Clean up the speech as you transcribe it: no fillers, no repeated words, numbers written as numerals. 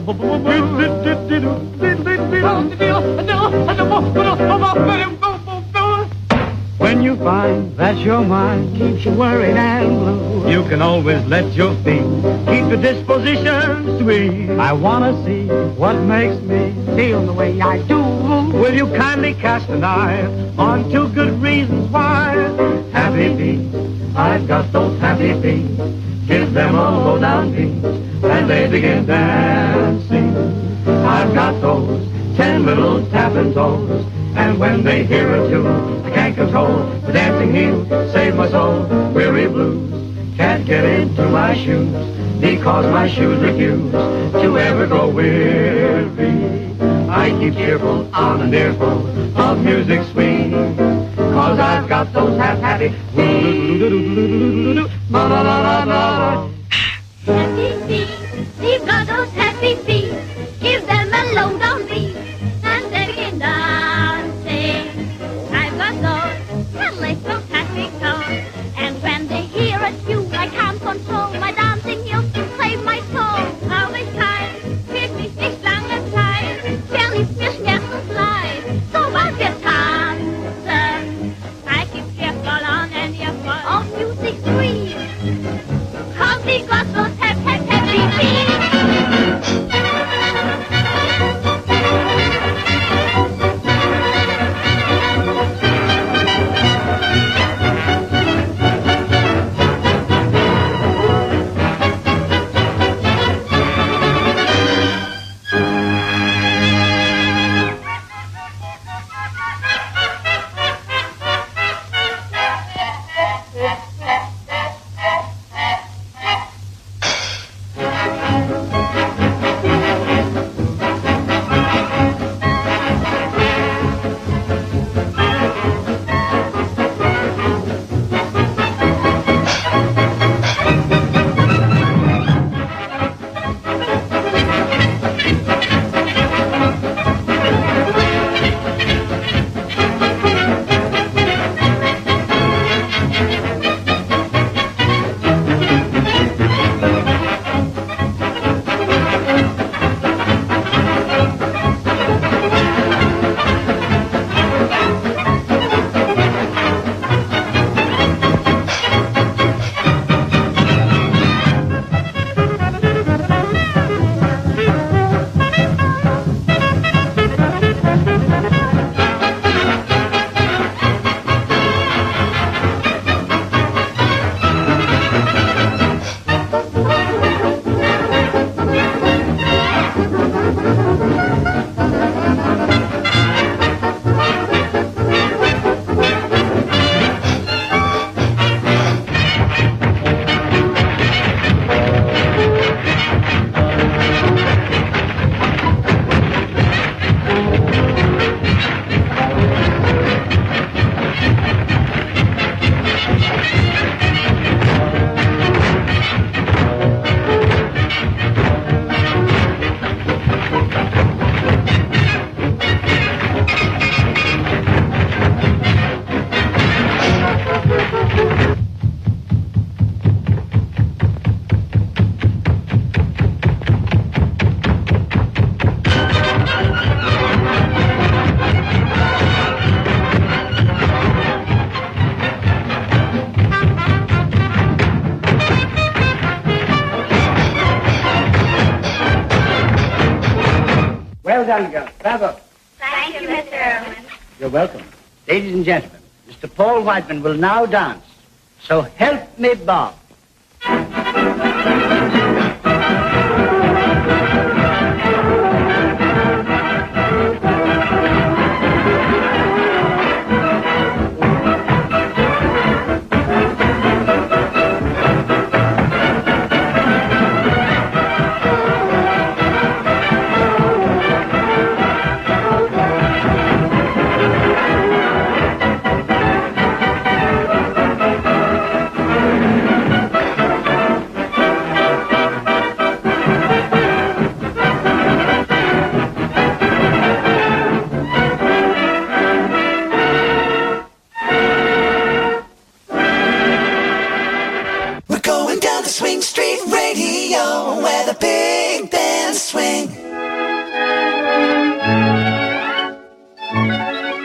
When you find that your mind keeps you worried and blue, you can always let your feet keep the disposition sweet. I wanna see what makes me feel the way I do. Will you kindly cast an eye on two good reasons why? Happy feet, I've got those happy feet. Give them a low down beat, and they begin dancing. I've got those 10 little tapping toes, and when they hear a tune, I can't control the dancing heels. Save my soul, weary blues can't get into my shoes, because my shoes refuse to ever grow weary. I keep cheerful on an earful of music sweet, cause I've got those happy feet. Happy feet, we've got those happy feet. Give them a low down beat, and they begin dancing. I've got those little happy toes, and when they hear a tune, I can't control my dancing heels to save my soul. Alles Zeit, wird mich nicht lange Zeit, verliebt mir schmerzlos leid, sobald wir tanzen. I keep cheerful on and earful of music sweet, cause we got those happy feet. Well done, girl. Bravo. Thank you, Mr. Irwin. You're welcome. Ladies and gentlemen, Mr. Paul Whiteman will now dance. So help me, Bob.